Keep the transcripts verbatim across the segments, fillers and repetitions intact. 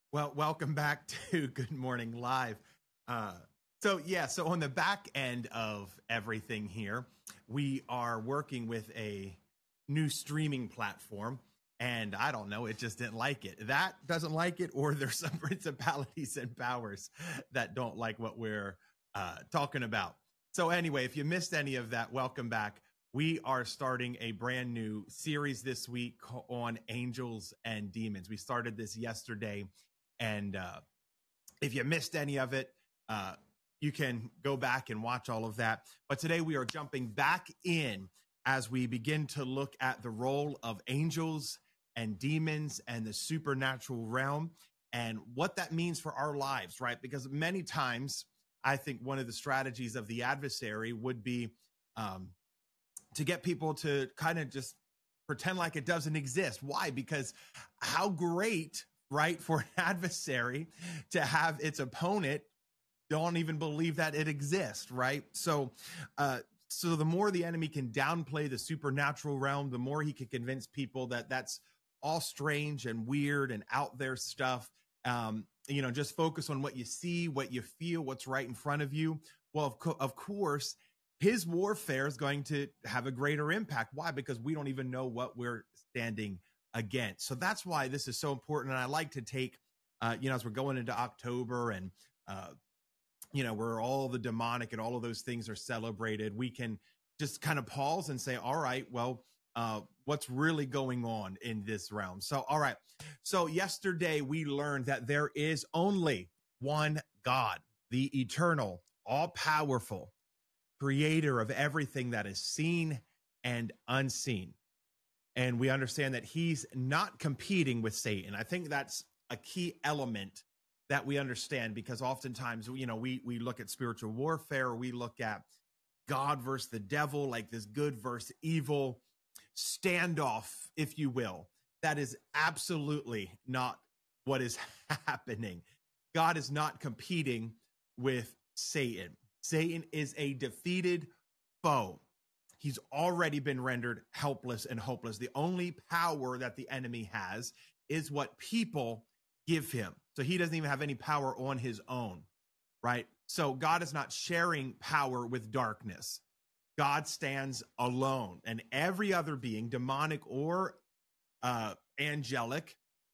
Well, welcome back to Good Morning Live. Uh, so, yeah, so on the back end of everything here, we are working with a new streaming platform. And I don't know, it just didn't like it. That doesn't like it, or there's some principalities and powers that don't like what we're uh, talking about. So, anyway, if you missed any of that, welcome back. We are starting a brand new series this week on angels and demons. We started this yesterday. And uh, if you missed any of it, uh, you can go back and watch all of that. But today we are jumping back in as we begin to look at the role of angels and demons and the supernatural realm and what that means for our lives, right? Because many times I think one of the strategies of the adversary would be um, to get people to kind of just pretend like it doesn't exist. Why? Because how great, right, for an adversary to have its opponent don't even believe that it exists, right? So, uh, so the more the enemy can downplay the supernatural realm, the more he can convince people that that's all strange and weird and out there stuff. Um, you know, just focus on what you see, what you feel, what's right in front of you. Well, of, co- of course, his warfare is going to have a greater impact. Why? Because we don't even know what we're standing against. So that's why this is so important. And I like to take, uh, you know, as we're going into October and, uh, you know, where all the demonic and all of those things are celebrated, we can just kind of pause and say, all right, well, uh, what's really going on in this realm? So, all right. So yesterday we learned that there is only one God, the eternal, all powerful creator of everything that is seen and unseen. And we understand that he's not competing with Satan. I think that's a key element that we understand, because oftentimes, you know, we we look at spiritual warfare, we look at God versus the devil, like this good versus evil standoff, if you will. That is absolutely not what is happening. God is not competing with Satan. Satan is a defeated foe. He's already been rendered helpless and hopeless. The only power that the enemy has is what people give him. So he doesn't even have any power on his own, right? So God is not sharing power with darkness. God stands alone, and every other being, demonic or uh, angelic,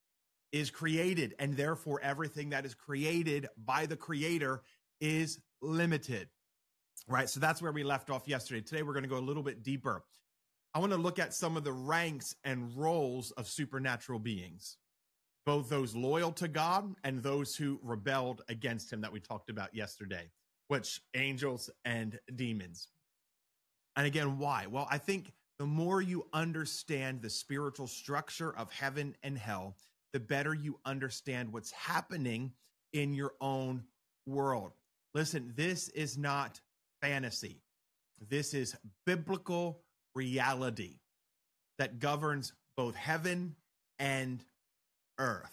is created, and therefore everything that is created by the Creator is limited. Right. So that's where we left off yesterday. Today, we're going to go a little bit deeper. I want to look at some of the ranks and roles of supernatural beings, both those loyal to God and those who rebelled against him that we talked about yesterday, which angels and demons. And again, why? Well, I think the more you understand the spiritual structure of heaven and hell, the better you understand what's happening in your own world. Listen, this is not fantasy. This is biblical reality that governs both heaven and earth.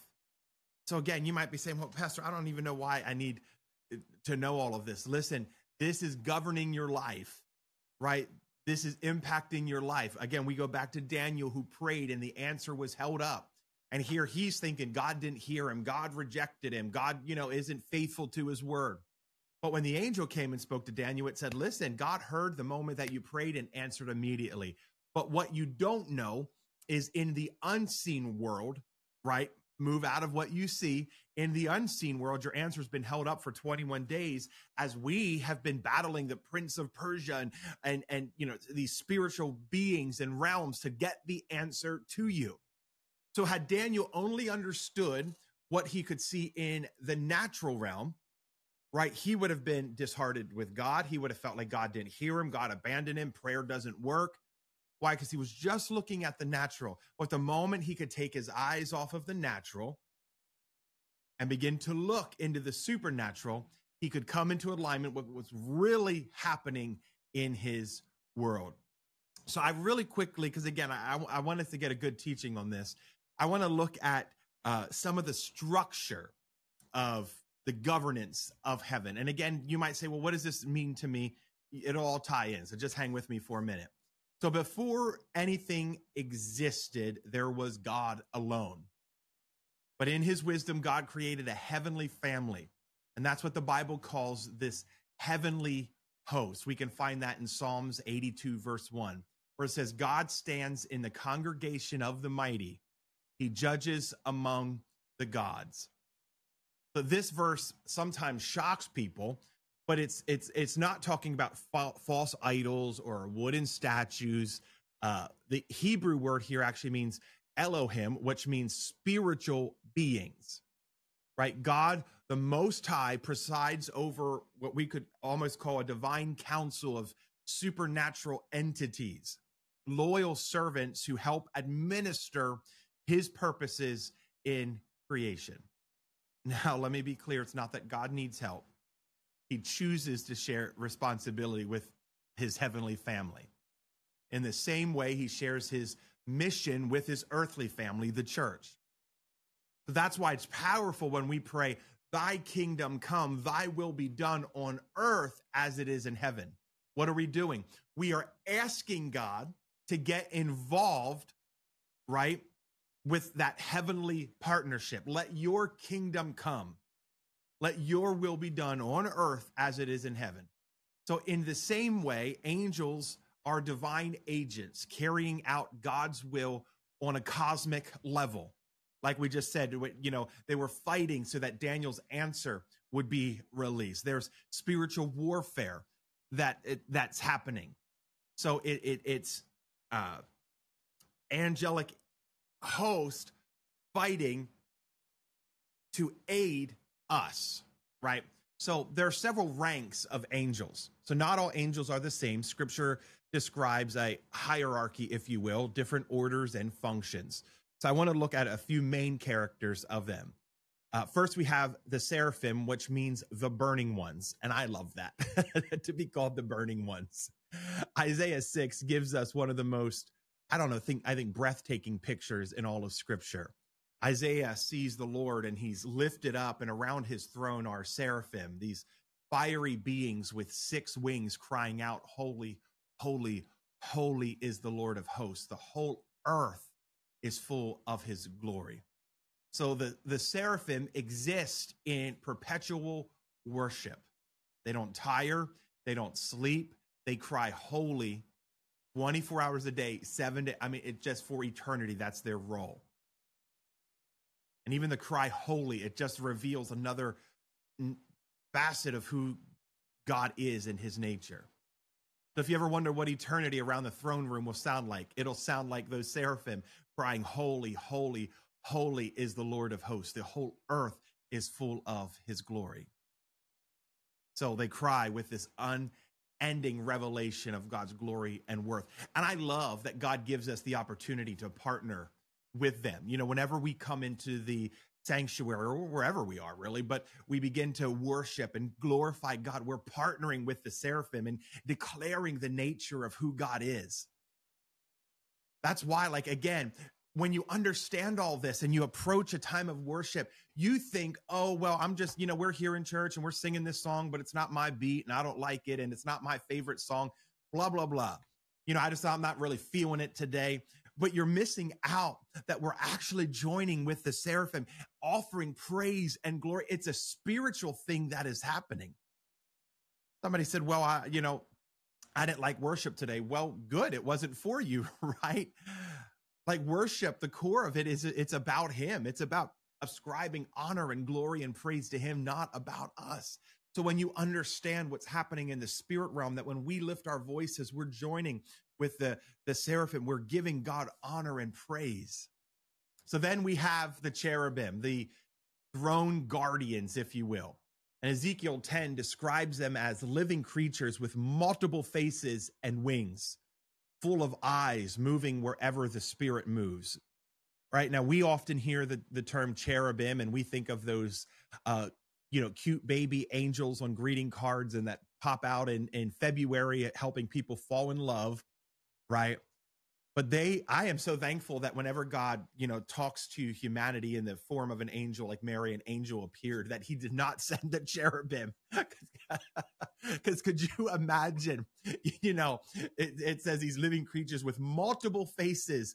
So again, you might be saying, well, Pastor, I don't even know why I need to know all of this. Listen, this is governing your life, right? This is impacting your life. Again, we go back to Daniel, who prayed and the answer was held up. And here he's thinking God didn't hear him. God rejected him. God, you know, isn't faithful to his word. But when the angel came and spoke to Daniel, it said, listen, God heard the moment that you prayed and answered immediately. But what you don't know is in the unseen world, right? Move out of what you see. In the unseen world, your answer has been held up for twenty-one days as we have been battling the prince of Persia and, and, and, you know, these spiritual beings and realms to get the answer to you. So had Daniel only understood what he could see in the natural realm, right, he would have been disheartened with God. He would have felt like God didn't hear him. God abandoned him. Prayer doesn't work. Why? Because he was just looking at the natural. But the moment he could take his eyes off of the natural and begin to look into the supernatural, he could come into alignment with what's really happening in his world. So I really quickly, because again, I, I wanted to get a good teaching on this. I want to look at uh, some of the structure of the governance of heaven. And again, you might say, well, what does this mean to me? It'll all tie in. So just hang with me for a minute. So before anything existed, there was God alone. But in his wisdom, God created a heavenly family. And that's what the Bible calls this heavenly host. We can find that in Psalms eighty-two, verse one, where it says, God stands in the congregation of the mighty. He judges among the gods. So this verse sometimes shocks people, but it's it's it's not talking about fa- false idols or wooden statues. Uh, the Hebrew word here actually means Elohim, which means spiritual beings, right? God, the Most High, presides over what we could almost call a divine council of supernatural entities, loyal servants who help administer his purposes in creation. Now, let me be clear. It's not that God needs help. He chooses to share responsibility with his heavenly family. In the same way, he shares his mission with his earthly family, the church. So that's why it's powerful when we pray, thy kingdom come, thy will be done on earth as it is in heaven. What are we doing? We are asking God to get involved, right, with that heavenly partnership. Let your kingdom come. Let your will be done on earth as it is in heaven. So in the same way, angels are divine agents carrying out God's will on a cosmic level. Like we just said, you know, they were fighting so that Daniel's answer would be released. There's spiritual warfare that it, that's happening. So it, it it's uh, angelic host fighting to aid us, right? So there are several ranks of angels. So not all angels are the same. Scripture describes a hierarchy, if you will, different orders and functions. So I want to look at a few main characters of them. Uh, first, we have the seraphim, which means the burning ones. And I love that, to be called the burning ones. Isaiah six gives us one of the most, I don't know, think I think breathtaking pictures in all of Scripture. Isaiah sees the Lord and he's lifted up, and around his throne are seraphim, these fiery beings with six wings crying out, holy, holy, holy is the Lord of hosts. The whole earth is full of his glory. So the, the seraphim exist in perpetual worship. They don't tire. They don't sleep. They cry holy twenty-four hours a day, seven days. I mean, it just for eternity. That's their role. And even the cry holy, it just reveals another facet of who God is in his nature. So if you ever wonder what eternity around the throne room will sound like, it'll sound like those seraphim crying, holy, holy, holy is the Lord of hosts. The whole earth is full of his glory. So they cry with this unending revelation of God's glory and worth. And I love that God gives us the opportunity to partner with them. You know, whenever we come into the sanctuary or wherever we are really, but we begin to worship and glorify God, we're partnering with the seraphim and declaring the nature of who God is. That's why, like, again, when you understand all this and you approach a time of worship, you think, oh, well, I'm just, you know, we're here in church and we're singing this song, but it's not my beat and I don't like it and it's not my favorite song, blah, blah, blah. You know, I just, I'm not really feeling it today. But you're missing out that we're actually joining with the seraphim, offering praise and glory. It's a spiritual thing that is happening. Somebody said, well, I, you know, I didn't like worship today. Well, good. It wasn't for you, right? Like worship, the core of it is it's about him. It's about ascribing honor and glory and praise to him, not about us. So when you understand what's happening in the spirit realm, that when we lift our voices, we're joining with the, the seraphim, we're giving God honor and praise. So then we have the cherubim, the throne guardians, if you will. And Ezekiel ten describes them as living creatures with multiple faces and wings, full of eyes, moving wherever the spirit moves. Right now, we often hear the, the term cherubim, and we think of those uh, you know, cute baby angels on greeting cards and that pop out in, in February helping people fall in love, right? But they, I am so thankful that whenever God, you know, talks to humanity in the form of an angel, like Mary, an angel appeared, that he did not send the cherubim. Because could you imagine, you know, it, it says these living creatures with multiple faces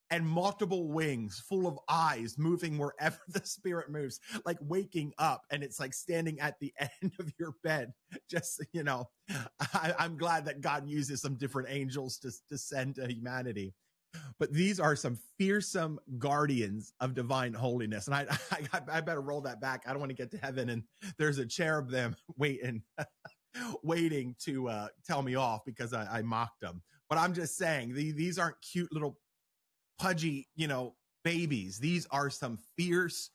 and multiple wings full of eyes moving wherever the spirit moves, like waking up, and it's like standing at the end of your bed. Just, you know, I, I'm glad that God uses some different angels to, to send to humanity. But these are some fearsome guardians of divine holiness. And I, I, I better roll that back. I don't want to get to heaven and there's a cherubim waiting, waiting to uh, tell me off because I, I mocked them. But I'm just saying, the, these aren't cute little pudgy, you know, babies. These are some fierce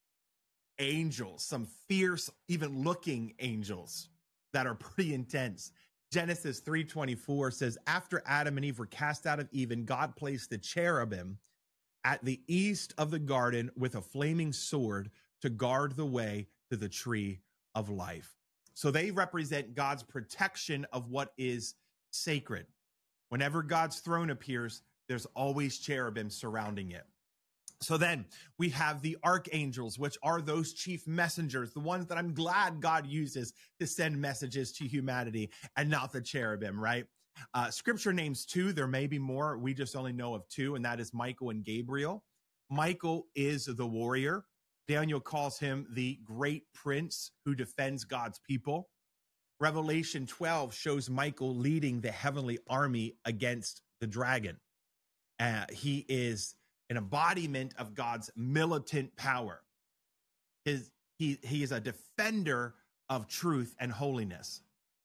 angels, some fierce, even looking angels that are pretty intense. Genesis three twenty-four says, after Adam and Eve were cast out of Eden, God placed the cherubim at the east of the garden with a flaming sword to guard the way to the tree of life. So they represent God's protection of what is sacred. Whenever God's throne appears, there's always cherubim surrounding it. So then we have the archangels, which are those chief messengers, the ones that I'm glad God uses to send messages to humanity, and not the cherubim, right? Uh, scripture names two. There may be more. We just only know of two, and that is Michael and Gabriel. Michael is the warrior. Daniel calls him the great prince who defends God's people. Revelation twelve shows Michael leading the heavenly army against the dragon. Uh, he is an embodiment of God's militant power. His, he, he is a defender of truth and holiness.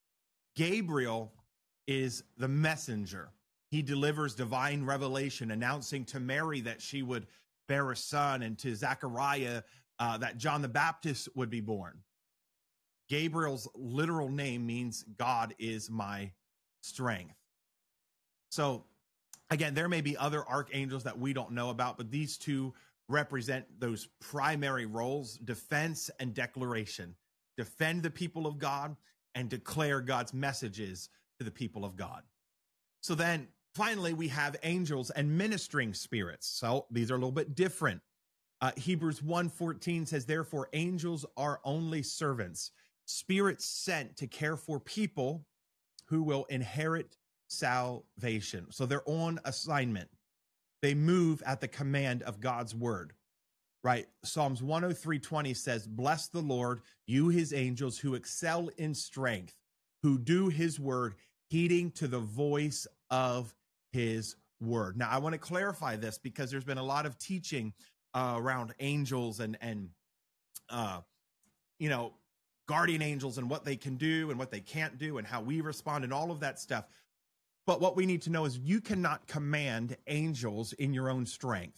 Gabriel is the messenger. He delivers divine revelation, announcing to Mary that she would bear a son, and to Zechariah uh, that John the Baptist would be born. Gabriel's literal name means God is my strength. So, again, there may be other archangels that we don't know about, but these two represent those primary roles: defense and declaration. Defend the people of God and declare God's messages to the people of God. So then finally, we have angels and ministering spirits. So these are a little bit different. Uh, Hebrews one fourteen says, therefore, angels are only servants, spirits sent to care for people who will inherit salvation. So they're on assignment. They move at the command of God's word, right? Psalms one oh three twenty says, bless the Lord, you his angels who excel in strength, who do his word, heeding to the voice of his word. Now, I want to clarify this because there's been a lot of teaching uh, around angels and, and uh, you know, guardian angels and what they can do and what they can't do and how we respond and all of that stuff. But what we need to know is you cannot command angels in your own strength.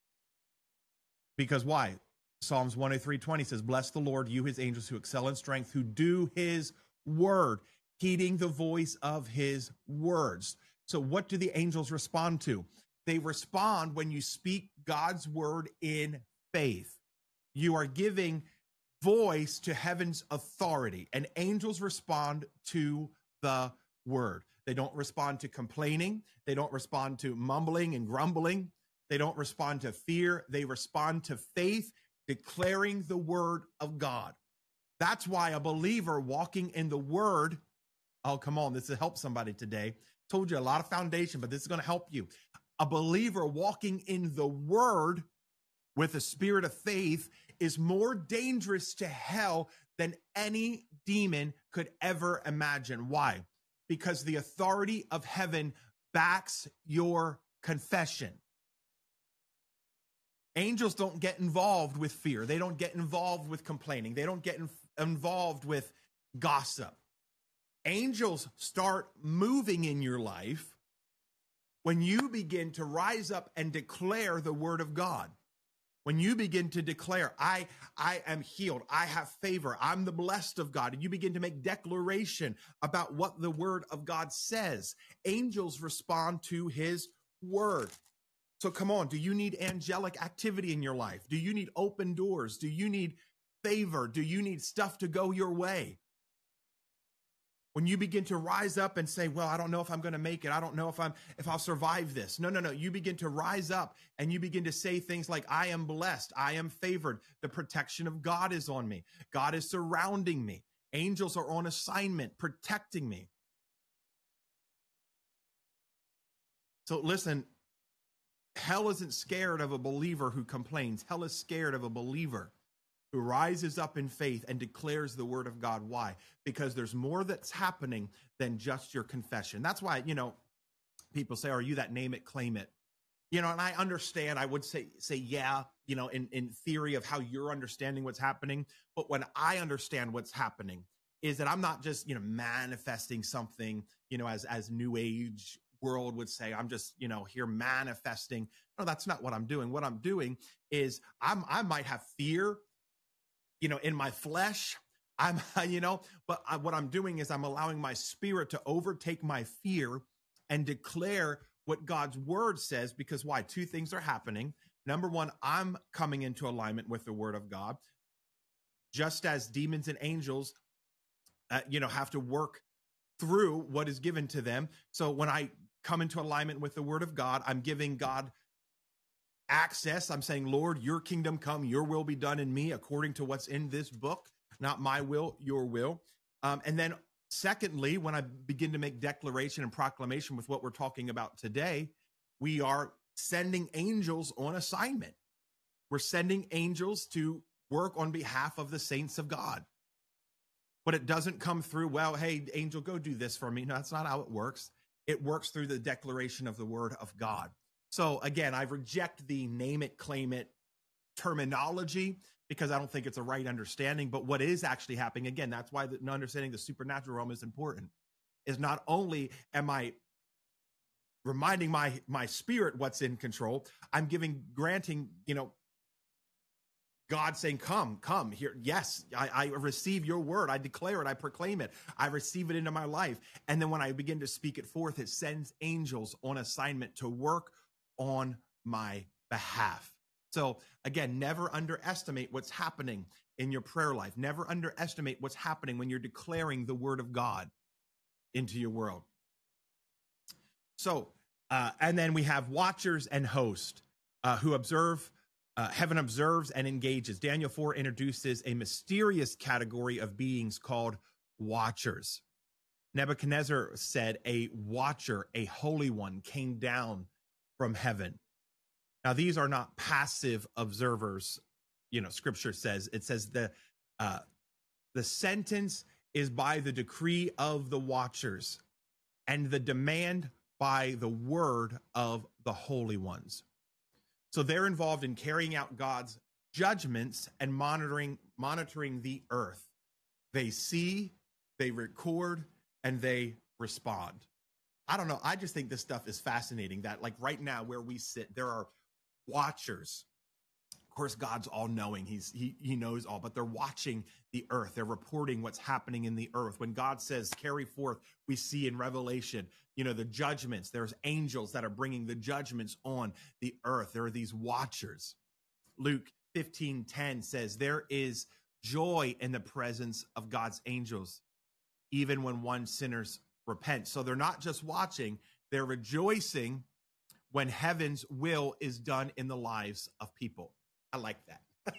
Because why? Psalms one oh three twenty says, bless the Lord, you his angels who excel in strength, who do his word, heeding the voice of his words. So what do the angels respond to? They respond when you speak God's word in faith. You are giving voice to heaven's authority, and angels respond to the word. They don't respond to complaining. They don't respond to mumbling and grumbling. They don't respond to fear. They respond to faith, declaring the word of God. That's why a believer walking in the word, oh, come on, this will help somebody today. Told you a lot of foundation, but this is going to help you. A believer walking in the word with a spirit of faith is more dangerous to hell than any demon could ever imagine. Why? Because the authority of heaven backs your confession. Angels don't get involved with fear. They don't get involved with complaining. They don't get in, involved with gossip. Angels start moving in your life when you begin to rise up and declare the word of God. When you begin to declare, I, I am healed, I have favor, I'm the blessed of God, and you begin to make declaration about what the word of God says, angels respond to his word. So come on, do you need angelic activity in your life? Do you need open doors? Do you need favor? Do you need stuff to go your way? When you begin to rise up and say, well, I don't know if I'm going to make it. I don't know if I'm, if I'll survive this. No, no, no. You begin to rise up and you begin to say things like, I am blessed. I am favored. The protection of God is on me. God is surrounding me. Angels are on assignment, protecting me. So listen, Hell isn't scared of a believer who complains. Hell is scared of a believer who rises up in faith and declares the word of God. Why? Because there's more that's happening than just your confession. That's why, you know, people say, are you that name it, claim it? You know, and I understand, I would say, say, yeah, you know, in, in theory of how you're understanding what's happening. But when I understand what's happening is that I'm not just, you know, manifesting something, you know, as, as New Age world would say, I'm just, you know, here manifesting. No, that's not what I'm doing. What I'm doing is I'm, I might have fear, you know, in my flesh. I'm, you know, but I, what I'm doing is I'm allowing my spirit to overtake my fear and declare what God's word says, because why? Two things are happening. Number one, I'm coming into alignment with the word of God, just as demons and angels, uh, you know, have to work through what is given to them. So when I come into alignment with the word of God, I'm giving God access. I'm saying, Lord, your kingdom come, your will be done in me according to what's in this book, not my will, your will. Um, and then secondly, when I begin to make declaration and proclamation with what we're talking about today, we are sending angels on assignment. We're sending angels to work on behalf of the saints of God. But it doesn't come through, well, hey, angel, go do this for me. No, that's not how it works. It works through the declaration of the word of God. So again, I reject the name it, claim it terminology, because I don't think it's a right understanding. But what is actually happening, again, that's why the understanding the supernatural realm is important, is not only am I reminding my, my spirit what's in control, I'm giving, granting, you know, God saying, come, come here. Yes, I, I receive your word. I declare it. I proclaim it. I receive it into my life. And then when I begin to speak it forth, it sends angels on assignment to work on my behalf. So again, never underestimate what's happening in your prayer life. Never underestimate what's happening when you're declaring the word of God into your world. So, uh, and then we have watchers and host uh, who observe, uh, heaven observes and engages. Daniel four introduces a mysterious category of beings called watchers. Nebuchadnezzar said a watcher, a holy one, came down from heaven. Now, these are not passive observers. You know, scripture says, it says the, uh, the sentence is by the decree of the watchers and the demand by the word of the holy ones. So they're involved in carrying out God's judgments and monitoring, monitoring the earth. They see, they record, and they respond. I don't know. I just think this stuff is fascinating that, like, right now where we sit, there are watchers. Of course, God's all knowing. He's, he, he knows all, but they're watching the earth. They're reporting what's happening in the earth. When God says, carry forth, we see in Revelation, you know, the judgments. There's angels that are bringing the judgments on the earth. There are these watchers. Luke fifteen ten says, there is joy in the presence of God's angels, even when one sinners repent. So they're not just watching, they're rejoicing when heaven's will is done in the lives of people. I like that.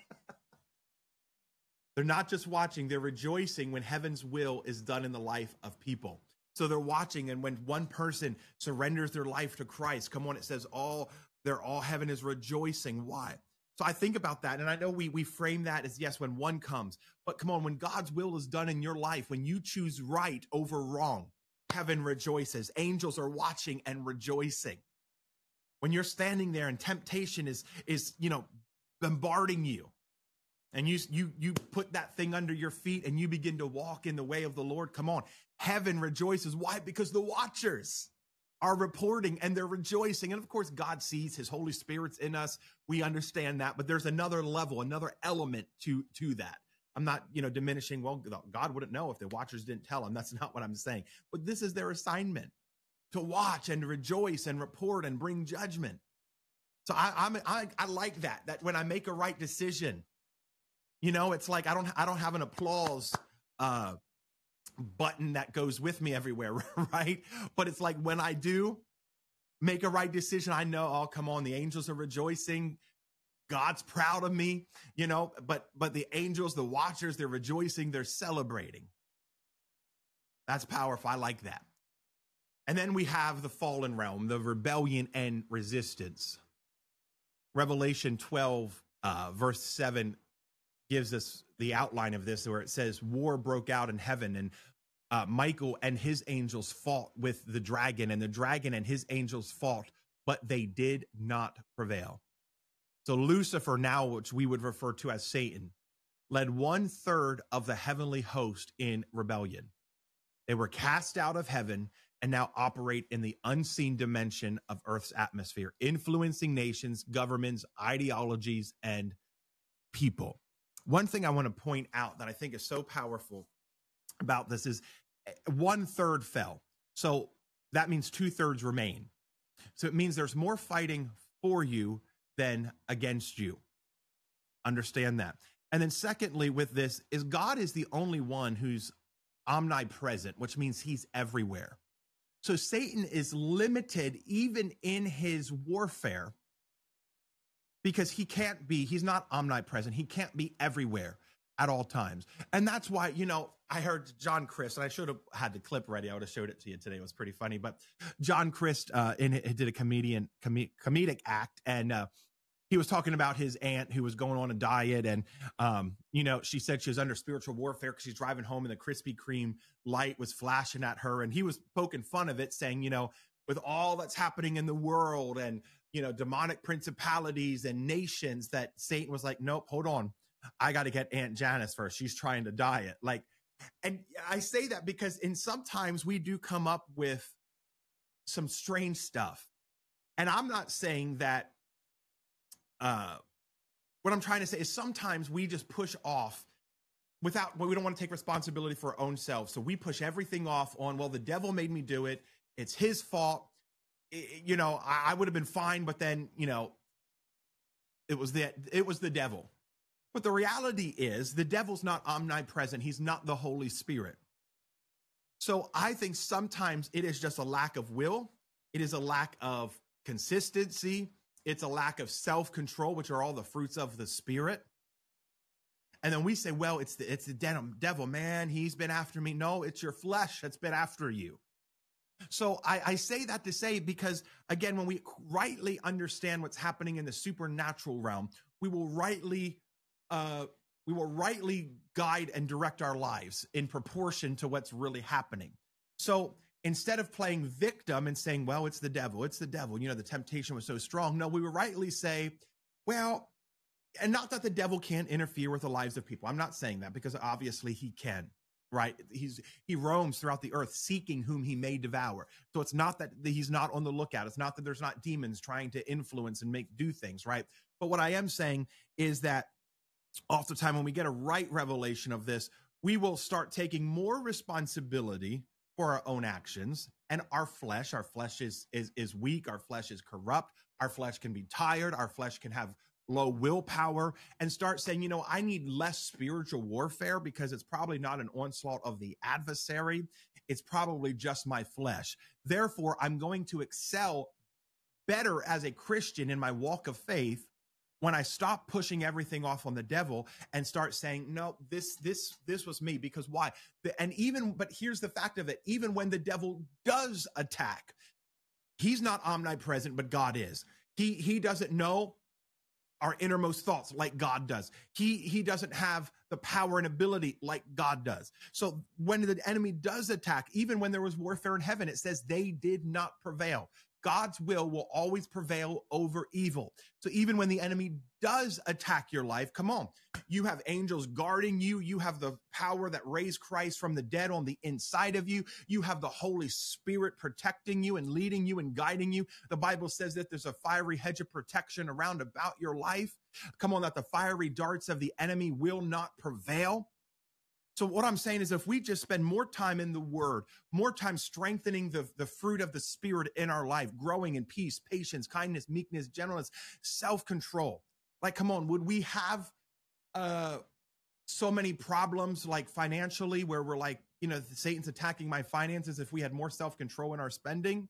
They're not just watching, they're rejoicing when heaven's will is done in the life of people. So they're watching, and when one person surrenders their life to Christ, come on, it says all, they're all heaven is rejoicing. Why? So I think about that, and I know we we frame that as, yes, when one comes, but come on, when God's will is done in your life, when you choose right over wrong, heaven rejoices. Angels are watching and rejoicing. When you're standing there and temptation is, is, you know, bombarding you, and you, you, you put that thing under your feet and you begin to walk in the way of the Lord, come on, heaven rejoices. Why? Because the watchers are reporting and they're rejoicing. And of course, God sees, his Holy Spirit's in us. We understand that, but there's another level, another element to, to that. I'm not, you know, diminishing, well, God wouldn't know if the watchers didn't tell him. That's not what I'm saying. But this is their assignment, to watch and rejoice and report and bring judgment. So I, I'm, I, I like that, that when I make a right decision, you know, it's like, I don't, I don't have an applause, uh, button that goes with me everywhere. Right. But it's like, when I do make a right decision, I know, oh, come on, the angels are rejoicing. God's proud of me, you know, but, but the angels, the watchers, they're rejoicing, they're celebrating. That's powerful. I like that. And then we have the fallen realm, the rebellion and resistance. Revelation twelve, uh, verse seven gives us the outline of this, where it says, war broke out in heaven, and uh, Michael and his angels fought with the dragon, and the dragon and his angels fought, but they did not prevail. So Lucifer, now which we would refer to as Satan, led one third of the heavenly host in rebellion. They were cast out of heaven and now operate in the unseen dimension of Earth's atmosphere, influencing nations, governments, ideologies, and people. One thing I want to point out that I think is so powerful about this is one third fell. So that means two thirds remain. So it means there's more fighting for you than against you. Understand that. And then secondly, with this is God is the only one who's omnipresent, which means he's everywhere. So Satan is limited even in his warfare because he can't be, he's not omnipresent. He can't be everywhere at all times. And that's why, you know, I heard John Crist, and I should have had the clip ready. I would have showed it to you today. It was pretty funny. But John Crist uh, in, it did a comedian com- comedic act, and uh, he was talking about his aunt who was going on a diet. And, um, you know, she said she was under spiritual warfare because she's driving home and the Krispy Kreme light was flashing at her. And he was poking fun of it, saying, you know, with all that's happening in the world and, you know, demonic principalities and nations, that Satan was like, nope, hold on. I got to get Aunt Janice first. She's trying to diet. Like, and I say that because in sometimes we do come up with some strange stuff. And I'm not saying that, uh, what I'm trying to say is sometimes we just push off without, well, we don't want to take responsibility for our own selves. So we push everything off on, well, the devil made me do it. It's his fault. It, you know, I, I would have been fine, but then, you know, it was the, it was the devil. But the reality is the devil's not omnipresent. He's not the Holy Spirit. So I think sometimes it is just a lack of will. It is a lack of consistency. It's a lack of self-control, which are all the fruits of the Spirit. And then we say, well, it's the, it's the devil, man. He's been after me. No, it's your flesh that's been after you. So I, I say that to say, because again, when we rightly understand what's happening in the supernatural realm, we will rightly Uh, we will rightly guide and direct our lives in proportion to what's really happening. So instead of playing victim and saying, well, it's the devil, it's the devil, you know, the temptation was so strong. No, we will rightly say, well, and not that the devil can't interfere with the lives of people. I'm not saying that, because obviously he can, right? He's, he roams throughout the earth seeking whom he may devour. So it's not that he's not on the lookout. It's not that there's not demons trying to influence and make do things, right? But what I am saying is that oftentimes when we get a right revelation of this, we will start taking more responsibility for our own actions and our flesh. Our flesh is, is, is weak. Our flesh is corrupt. Our flesh can be tired. Our flesh can have low willpower, and start saying, you know, I need less spiritual warfare because it's probably not an onslaught of the adversary. It's probably just my flesh. Therefore, I'm going to excel better as a Christian in my walk of faith when I stop pushing everything off on the devil and start saying, no, this, this, this was me. Because why? And even, but here's the fact of it. Even when the devil does attack, he's not omnipresent, but God is. He, he doesn't know our innermost thoughts like God does. He, he doesn't have the power and ability like God does. So when the enemy does attack, even when there was warfare in heaven, it says they did not prevail. God's will will always prevail over evil. So even when the enemy does attack your life, come on, you have angels guarding you. You have the power that raised Christ from the dead on the inside of you. You have the Holy Spirit protecting you and leading you and guiding you. The Bible says that there's a fiery hedge of protection around about your life. Come on, that the fiery darts of the enemy will not prevail. So what I'm saying is, if we just spend more time in the word, more time strengthening the, the fruit of the Spirit in our life, growing in peace, patience, kindness, meekness, gentleness, self-control. Like, come on, would we have uh, so many problems like financially where we're like, you know, Satan's attacking my finances if we had more self-control in our spending?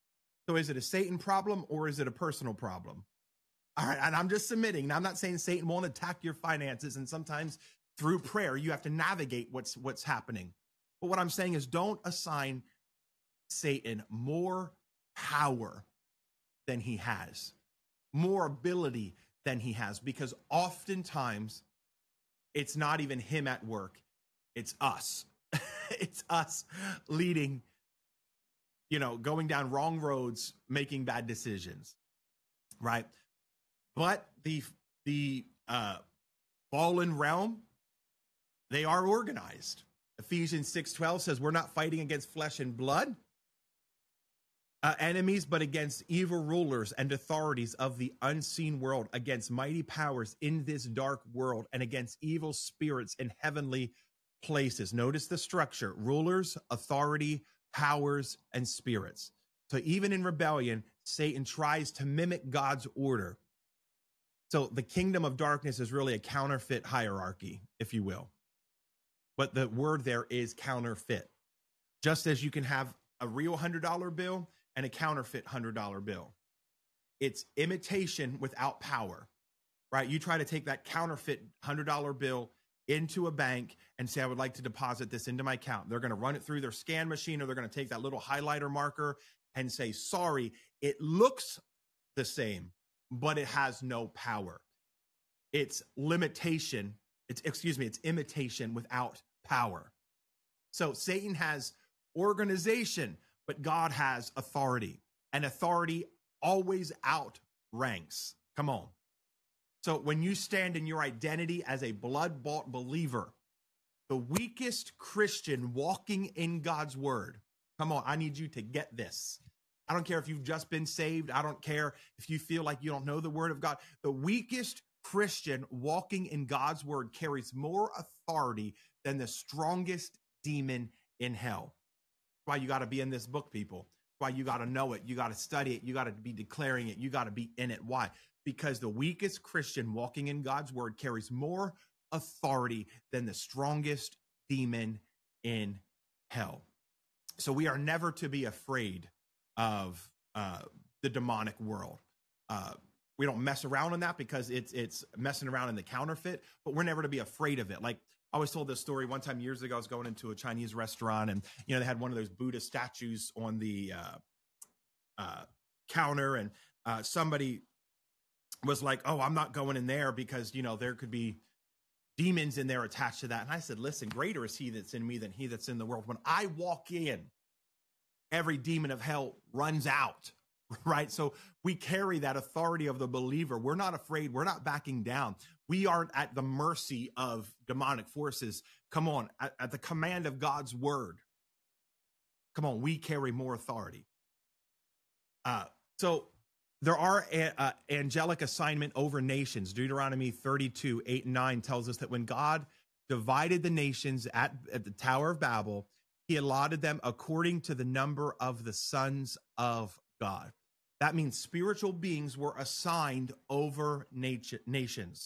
So is it a Satan problem or is it a personal problem? All right, and I'm just submitting. Now, I'm not saying Satan won't attack your finances, and sometimes through prayer, you have to navigate what's what's happening. But what I'm saying is, don't assign Satan more power than he has. more ability than he has, because oftentimes it's not even him at work. It's us. It's us leading, you know, going down wrong roads, making bad decisions, right? But the the uh, fallen realm, they are organized. Ephesians six twelve says we're not fighting against flesh and blood uh, enemies, but against evil rulers and authorities of the unseen world, against mighty powers in this dark world, and against evil spirits in heavenly places. Notice the structure: rulers, authority, powers, and spirits. So even in rebellion, Satan tries to mimic God's order. So the kingdom of darkness is really a counterfeit hierarchy, if you will. But the word there is counterfeit. Just as you can have a real one hundred dollar bill and a counterfeit one hundred dollar bill. It's imitation without power, right? You try to take that counterfeit one hundred dollar bill into a bank and say, I would like to deposit this into my account. They're going to run it through their scan machine, or they're going to take that little highlighter marker and say, sorry, it looks the same, but it has no power. It's limitation. It's, excuse me, it's imitation without power. So Satan has organization, but God has authority, and authority always outranks. Come on. So when you stand in your identity as a blood-bought believer, the weakest Christian walking in God's word, come on, I need you to get this. I don't care if you've just been saved. I don't care if you feel like you don't know the word of God. The weakest Christian walking in God's word carries more authority than the strongest demon in hell. That's why you got to be in this book, people. That's why you got to know it. You got to study it. You got to be declaring it. You got to be in it. Why? Because the weakest Christian walking in God's word carries more authority than the strongest demon in hell. So we are never to be afraid of uh, the demonic world. Uh, we don't mess around in that because it's it's messing around in the counterfeit, but we're never to be afraid of it. Like I always told this story one time years ago. I was going into a Chinese restaurant, and you know they had one of those Buddha statues on the uh, uh, counter, and uh, somebody was like, oh, I'm not going in there because, you know, there could be demons in there attached to that. And I said, listen, greater is he that's in me than he that's in the world. When I walk in, every demon of hell runs out, right? So we carry that authority of the believer. We're not afraid. We're not backing down. We aren't at the mercy of demonic forces. Come on, at, at the command of God's word. Come on, we carry more authority. Uh, so There are a, uh, angelic assignment over nations. Deuteronomy thirty-two, eight and nine tells us that when God divided the nations at, at the Tower of Babel, he allotted them according to the number of the sons of God. That means spiritual beings were assigned over nat- nations.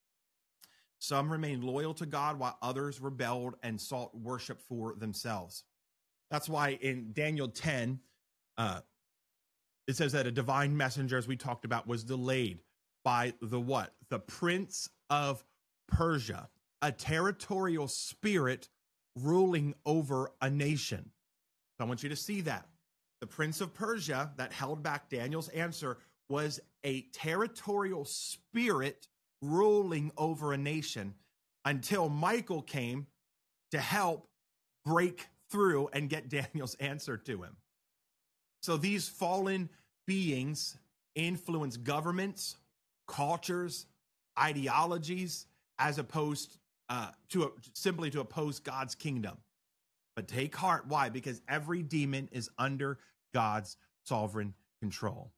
Some remained loyal to God while others rebelled and sought worship for themselves. That's why in Daniel ten, uh, it says that a divine messenger, as we talked about, was delayed by the what? The prince of Persia, a territorial spirit ruling over a nation. So I want you to see that. The prince of Persia that held back Daniel's answer was a territorial spirit ruling over a nation until Michael came to help break through and get Daniel's answer to him. So these fallen beings influence governments, cultures, ideologies, as opposed uh, to a, simply to oppose God's kingdom. But take heart. Why? Because every demon is under God's sovereign control.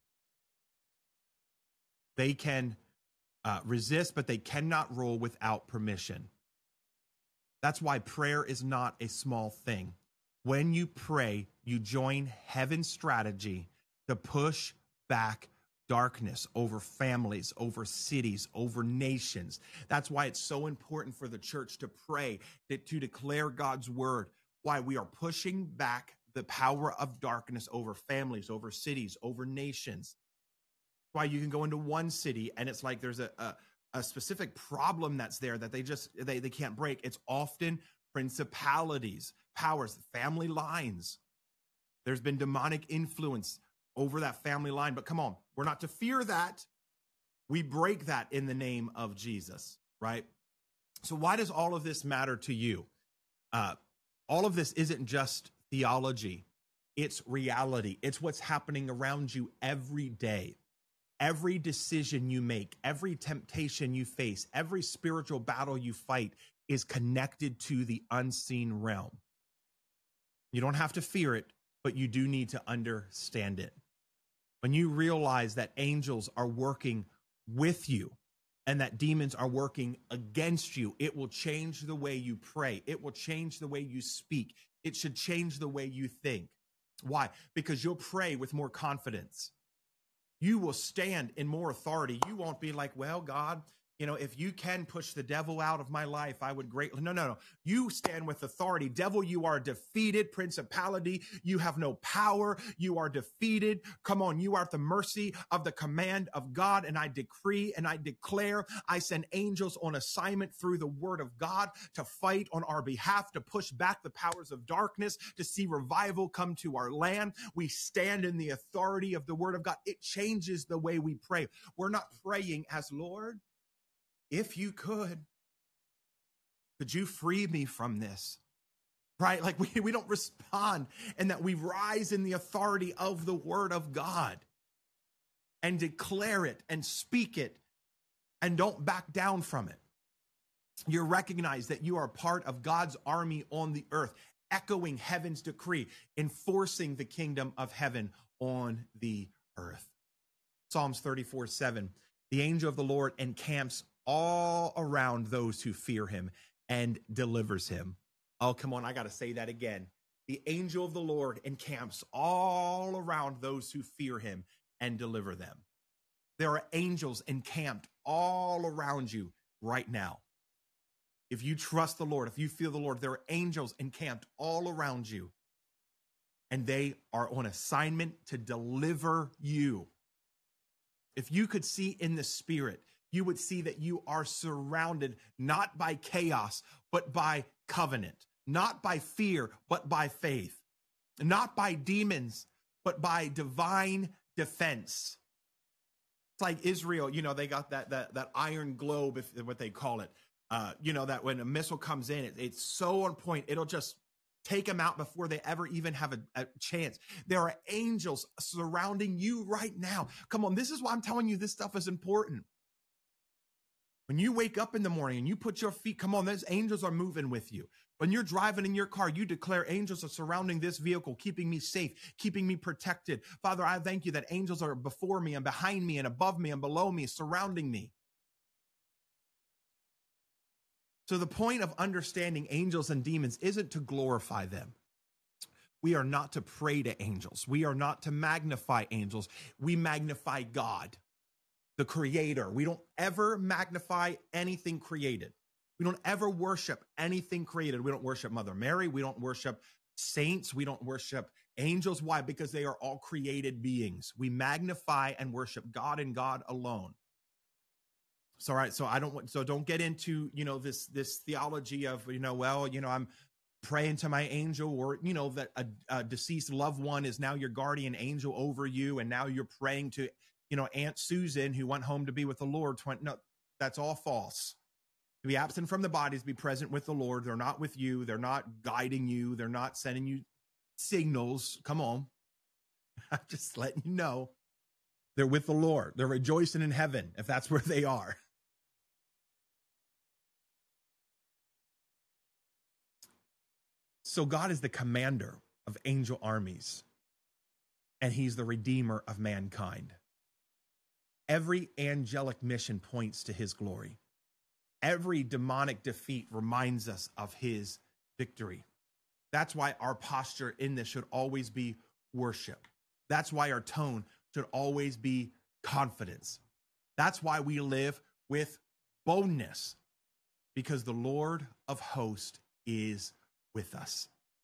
They can uh, resist, but they cannot rule without permission. That's why prayer is not a small thing. When you pray, you join heaven's strategy to push back darkness over families, over cities, over nations. That's why it's so important for the church to pray, to, to declare God's word. Why? We are pushing back the power of darkness over families, over cities, over nations. Why you can go into one city and it's like there's a, a, a specific problem that's there that they just, they, they can't break. It's often principalities, powers, family lines. There's been demonic influence over that family line. But come on, we're not to fear that. We break that in the name of Jesus, right? So why does all of this matter to you? Uh, all of this isn't just theology. It's reality. It's what's happening around you every day. Every decision you make, every temptation you face, every spiritual battle you fight is connected to the unseen realm. You don't have to fear it, but you do need to understand it. When you realize that angels are working with you and that demons are working against you, it will change the way you pray. It will change the way you speak. It should change the way you think. Why? Because you'll pray with more confidence. You will stand in more authority. You won't be like, well, God, you know, if you can push the devil out of my life, I would greatly. No, no, no. You stand with authority. Devil, you are defeated. Principality, you have no power. You are defeated. Come on, you are at the mercy of the command of God. And I decree and I declare, I send angels on assignment through the word of God to fight on our behalf, to push back the powers of darkness, to see revival come to our land. We stand in the authority of the word of God. It changes the way we pray. We're not praying as, Lord, if you could, could you free me from this? Right? Like we, we don't respond, and that we rise in the authority of the word of God and declare it and speak it and don't back down from it. You recognize that you are part of God's army on the earth, echoing heaven's decree, enforcing the kingdom of heaven on the earth. Psalms thirty-four seven, the angel of the Lord encamps all around those who fear him and delivers him. Oh, come on. I got to say that again. The angel of the Lord encamps all around those who fear him and deliver them. There are angels encamped all around you right now. If you trust the Lord, if you feel the Lord, there are angels encamped all around you, and they are on assignment to deliver you. If you could see in the spirit, you would see that you are surrounded not by chaos, but by covenant, not by fear, but by faith, not by demons, but by divine defense. It's like Israel, you know, they got that that that iron globe, if what they call it. Uh, you know, that when a missile comes in, it, it's so on point, it'll just take them out before they ever even have a, a chance. There are angels surrounding you right now. Come on, this is why I'm telling you this stuff is important. When you wake up in the morning and you put your feet, come on, those angels are moving with you. When you're driving in your car, you declare angels are surrounding this vehicle, keeping me safe, keeping me protected. Father, I thank you that angels are before me and behind me and above me and below me, surrounding me. So the point of understanding angels and demons isn't to glorify them. We are not to pray to angels. We are not to magnify angels. We magnify God, the creator. We don't ever magnify anything created. We don't ever worship anything created. We don't worship Mother Mary. We don't worship saints. We don't worship angels. Why? Because they are all created beings. We magnify and worship God and God alone. So, all right. So I don't want, so don't get into, you know, this, this theology of, you know, well, you know, I'm praying to my angel, or, you know, that a, a deceased loved one is now your guardian angel over you. And now you're praying to, you know, Aunt Susan, who went home to be with the Lord. twenty, no, that's all false. To be absent from the bodies, be present with the Lord. They're not with you. They're not guiding you. They're not sending you signals. Come on. I'm just letting you know. They're with the Lord. They're rejoicing in heaven, if that's where they are. So God is the commander of angel armies, and he's the redeemer of mankind. Every angelic mission points to his glory. Every demonic defeat reminds us of his victory. That's why our posture in this should always be worship. That's why our tone should always be confidence. That's why we live with boldness, because the Lord of hosts is with us.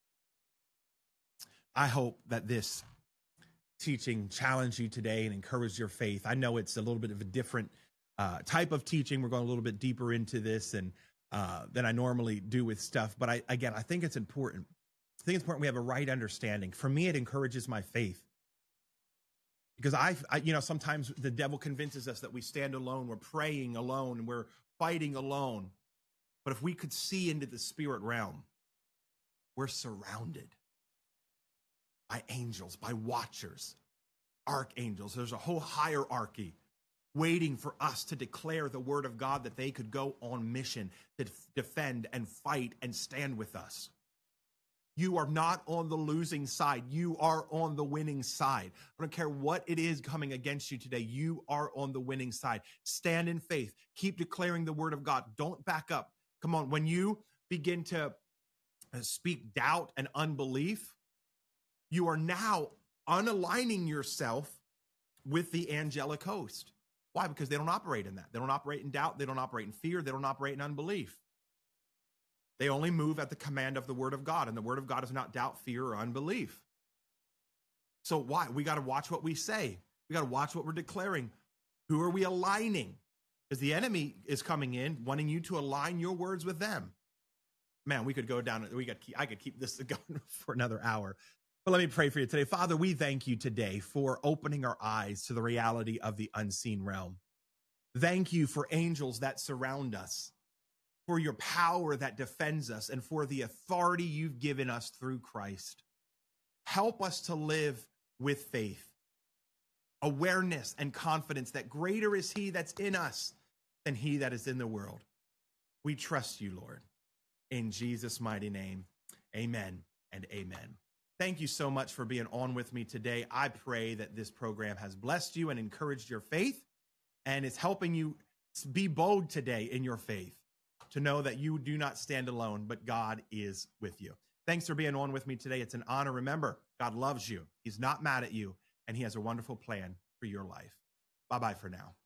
I hope that this teaching challenged you today and encouraged your faith. I know it's a little bit of a different uh, type of teaching. We're going a little bit deeper into this and uh, than I normally do with stuff. But I, again, I think it's important. I think it's important we have a right understanding. For me, it encourages my faith. Because I, I, you know, sometimes the devil convinces us that we stand alone, we're praying alone, we're fighting alone. But if we could see into the spirit realm, we're surrounded by angels, by watchers, archangels. There's a whole hierarchy waiting for us to declare the word of God, that they could go on mission to defend and fight and stand with us. You are not on the losing side. You are on the winning side. I don't care what it is coming against you today. You are on the winning side. Stand in faith. Keep declaring the word of God. Don't back up. Come on. When you begin to speak doubt and unbelief, you are now unaligning yourself with the angelic host. Why? Because they don't operate in that. They don't operate in doubt. They don't operate in fear. They don't operate in unbelief. They only move at the command of the word of God, and the word of God is not doubt, fear, or unbelief. So why? We got to watch what we say. We got to watch what we're declaring. Who are we aligning? Because the enemy is coming in, wanting you to align your words with them. Man, we could go down. We got. I could keep this going for another hour. But let me pray for you today. Father, we thank you today for opening our eyes to the reality of the unseen realm. Thank you for angels that surround us, for your power that defends us, and for the authority you've given us through Christ. Help us to live with faith, awareness, and confidence that greater is he that's in us than he that is in the world. We trust you, Lord. In Jesus' mighty name, amen and amen. Thank you so much for being on with me today. I pray that this program has blessed you and encouraged your faith, and is helping you be bold today in your faith, to know that you do not stand alone, but God is with you. Thanks for being on with me today. It's an honor. Remember, God loves you. He's not mad at you, and he has a wonderful plan for your life. Bye-bye for now.